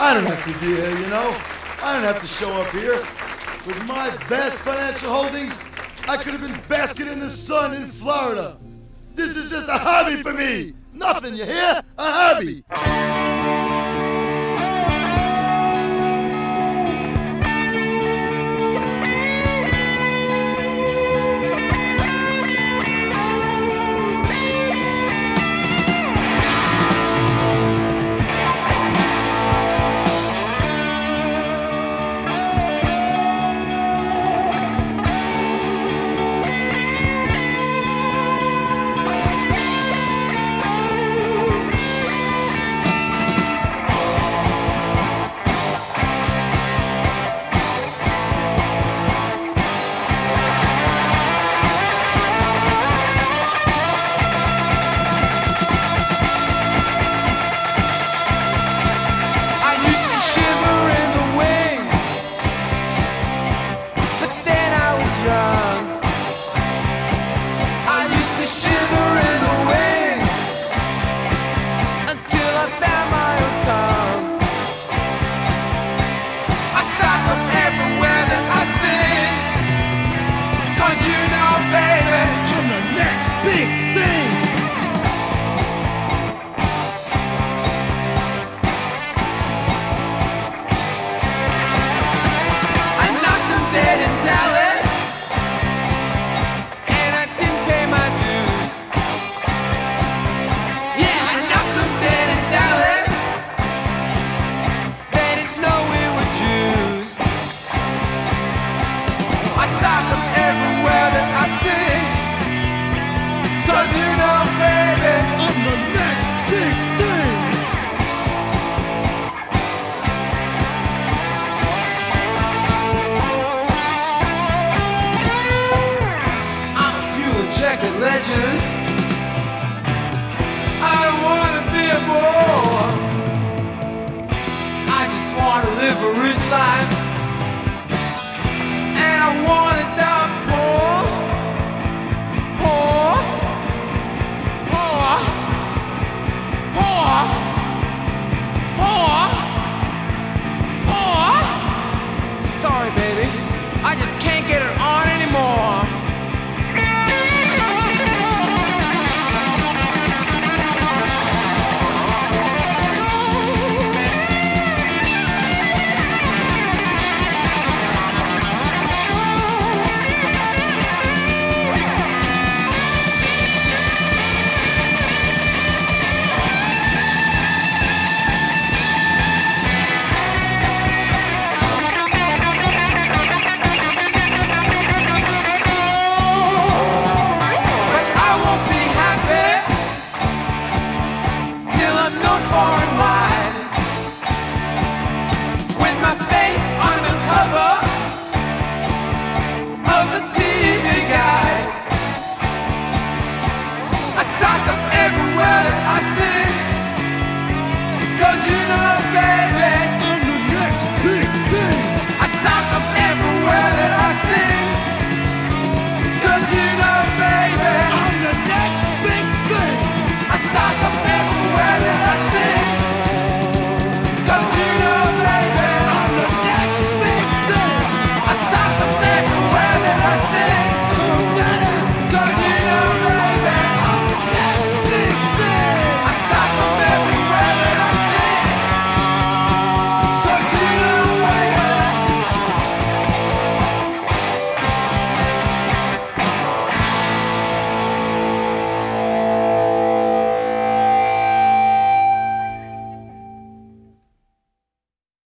I don't have to be here, you know. I don't have to show up here. With my vast financial holdings, I could have been basking in the sun in Florida. This is just a hobby for me. Nothing, you hear? A hobby. Legend. I don't wanna be a bore. I just wanna live a rich life, and I wanna die poor, poor, poor, poor, poor, poor. Sorry, baby, I just can't get it on anymore. Everywhere that I sing, 'cause you know